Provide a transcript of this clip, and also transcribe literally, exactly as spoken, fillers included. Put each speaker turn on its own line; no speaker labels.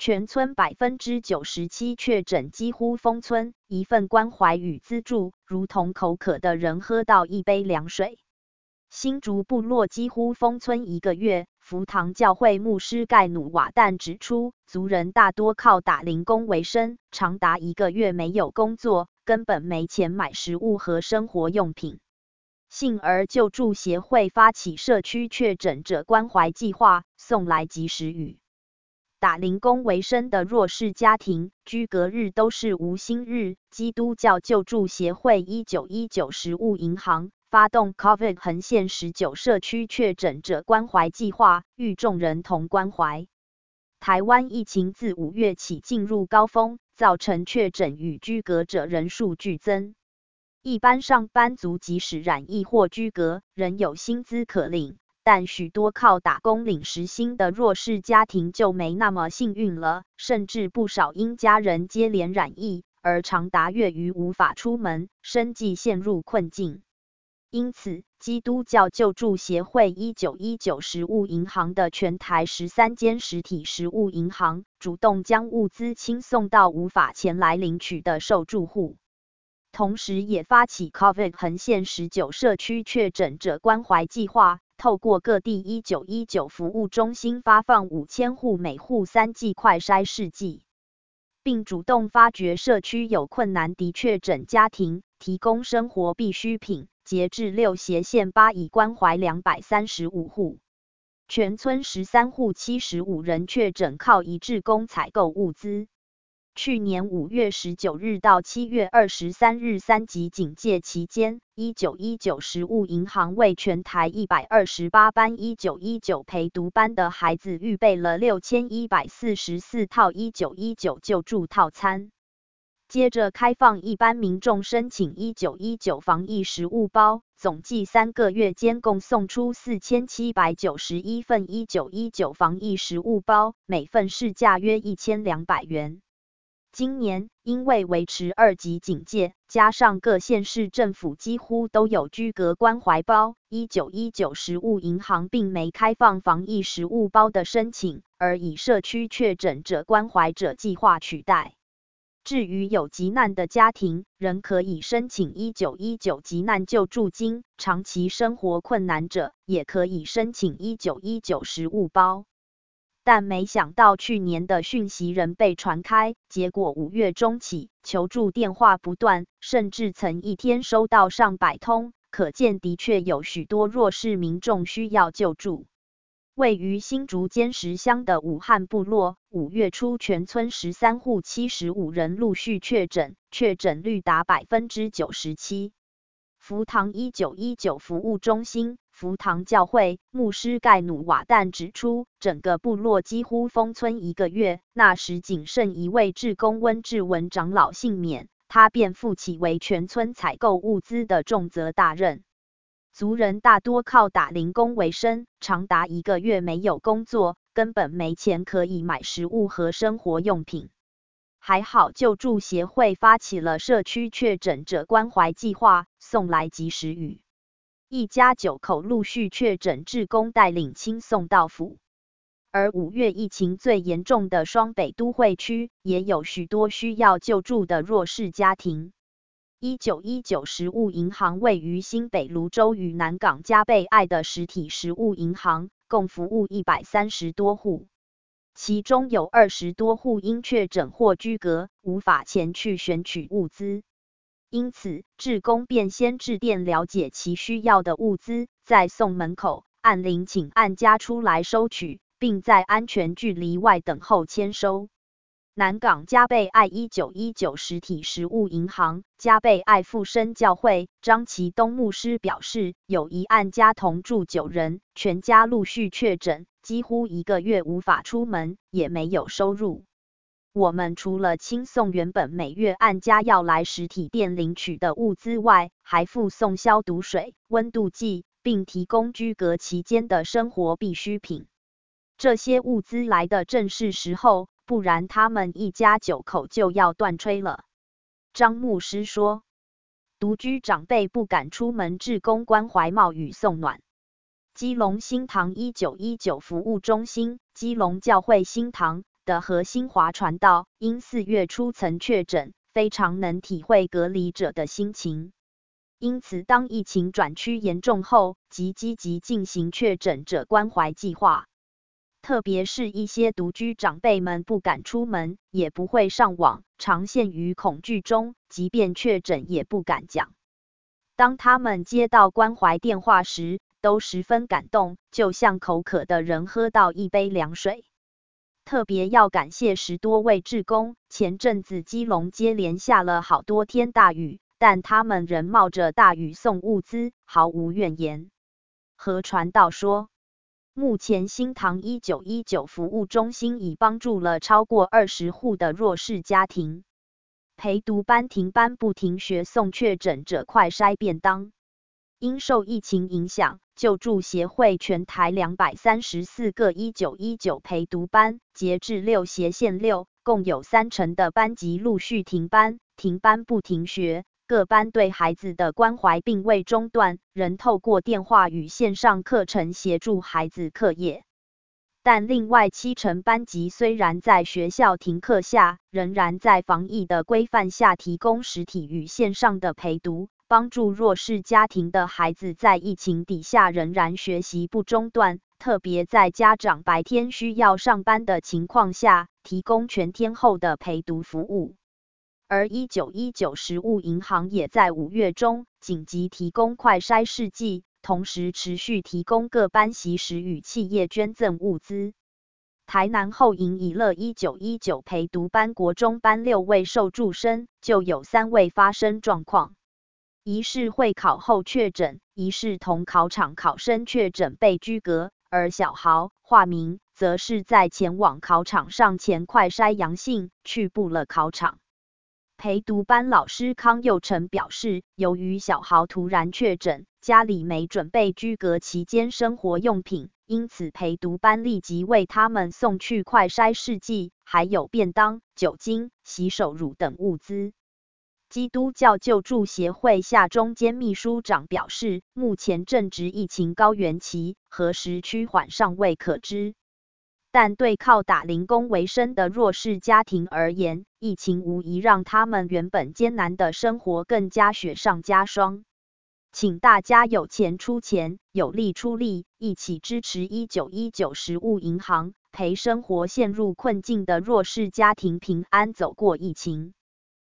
全村百分之九十七确诊几乎封村，一份关怀与资助，如同口渴的人喝到一杯凉水。新竹部落几乎封村一个月，福堂教会牧师盖努瓦旦指出，族人大多靠打零工为生，长达一个月没有工作，根本没钱买食物和生活用品。信儿救助协会发起社区确诊者关怀计划，送来及时雨。打零工为生的弱势家庭，居隔日都是无薪日。基督教救助协会一九一九食物银行发动 COVID 横线十九社区确诊者关怀计划，与众人同关怀。台湾疫情自五月起进入高峰，造成确诊与居隔者人数剧增。一般上班族即使染疫或居隔，仍有薪资可领，但许多靠打工领时薪的弱势家庭就没那么幸运了，甚至不少因家人接连染疫，而长达月余无法出门，生计陷入困境。因此，基督教救助协会一九一九食物银行的全台十三间实体食物银行，主动将物资倾送到无法前来领取的受助户。同时也发起 COVID 横线十九社区确诊者关怀计划，透过各地一九一九服务中心发放五千户每户三剂快筛试剂，并主动发掘社区有困难的确诊家庭，提供生活必需品。截至六斜线八已关怀两百三十五户，全村十三户七十五人确诊，靠一志工采购物资。去年五月十九日到七月二十三日三级警戒期间，一九一九食物银行为全台一百二十八班一九一九陪读班的孩子预备了六千一百四十四套一九一九救助套餐。接着开放一般民众申请一九一九防疫食物包，总计三个月间共送出四千七百九十一份一九一九防疫食物包，每份市价约一千两百元。今年因为维持二级警戒，加上各县市政府几乎都有居隔关怀包，一九一九食物银行并没开放防疫食物包的申请，而以社区确诊者关怀者计划取代。至于有急难的家庭，仍可以申请一九一九急难救助金，长期生活困难者也可以申请一九一九食物包。但没想到去年的讯息仍被传开，结果五月中起，求助电话不断，甚至曾一天收到上百通，可见的确有许多弱势民众需要救助。位于新竹尖石乡的武汉部落，五月初全村十三户七十五人陆续确诊，确诊率达 百分之九十七。福堂一九一九服务中心、福堂教会牧师盖努瓦旦指出，整个部落几乎封村一个月，那时仅剩一位志工温志文长老幸免，他便负起为全村采购物资的重责大任。族人大多靠打零工为生，长达一个月没有工作，根本没钱可以买食物和生活用品。还好救助协会发起了社区确诊者关怀计划，送来及时雨。一家九口陆续确诊，志工带领亲送到府。而五月疫情最严重的双北都会区，也有许多需要救助的弱势家庭。一九一九食物银行位于新北芦洲与南港加倍爱的实体食物银行，共服务一百三十多户。其中有二十多户因确诊或居隔，无法前去选取物资。因此，志工便先致电了解其需要的物资，再送门口，按铃请按家出来收取，并在安全距离外等候签收。南港加倍爱一九一九实体食物银行、加倍爱复生教会张其东牧师表示，有一案家同住九人，全家陆续确诊，几乎一个月无法出门，也没有收入。我们除了亲送原本每月按家要来实体店领取的物资外，还附送消毒水、温度计，并提供居隔期间的生活必需品。这些物资来的正是时候，不然他们一家九口就要断炊了。张牧师说，独居长辈不敢出门，志工关怀冒雨送暖。基隆新堂一九一九服务中心、基隆教会新堂、 的何新华传道，因四月初曾确诊，非常能体会隔离者的心情。因此，当疫情转趋严重后，即积极进行确诊者关怀计划。特别是一些独居长辈们不敢出门，也不会上网，常陷于恐惧中，即便确诊也不敢讲。当他们接到关怀电话时，都十分感动，就像口渴的人喝到一杯凉水。特别要感谢十多位志工，前阵子基隆接连下了好多天大雨，但他们仍冒着大雨送物资，毫无怨言。何传道说，目前新唐一九一九服务中心已帮助了超过二十户的弱势家庭。陪读班停班不停学送确诊者快筛便当。因受疫情影响，救助协会全台两百三十四个一九一九陪读班，截至六斜线六，共有三成的班级陆续停班，停班不停学。各班对孩子的关怀并未中断，仍透过电话与线上课程协助孩子课业。但另外七成班级虽然在学校停课下，仍然在防疫的规范下提供实体与线上的陪读，帮助弱势家庭的孩子在疫情底下仍然学习不中断，特别在家长白天需要上班的情况下，提供全天候的陪读服务。而一九一九食物银行也在五月中紧急提供快筛试剂，同时持续提供各班习食与企业捐赠物资。台南后营以乐一九一九陪读班国中班六位受助生，就有三位发生状况。一是会考后确诊，一是同考场考生确诊被居隔，而小豪、化名则是在前往考场上前快筛阳性，去补了考场。陪读班老师康佑成表示，由于小豪突然确诊，家里没准备居隔期间生活用品，因此陪读班立即为他们送去快筛试剂，还有便当、酒精、洗手乳等物资。基督教救助协会下中间秘书长表示，目前正值疫情高原期，何时趋缓尚未可知。但对靠打零工为生的弱势家庭而言，疫情无疑让他们原本艰难的生活更加雪上加霜。请大家有钱出钱，有力出力，一起支持一九一九食物银行，陪生活陷入困境的弱势家庭平安走过疫情。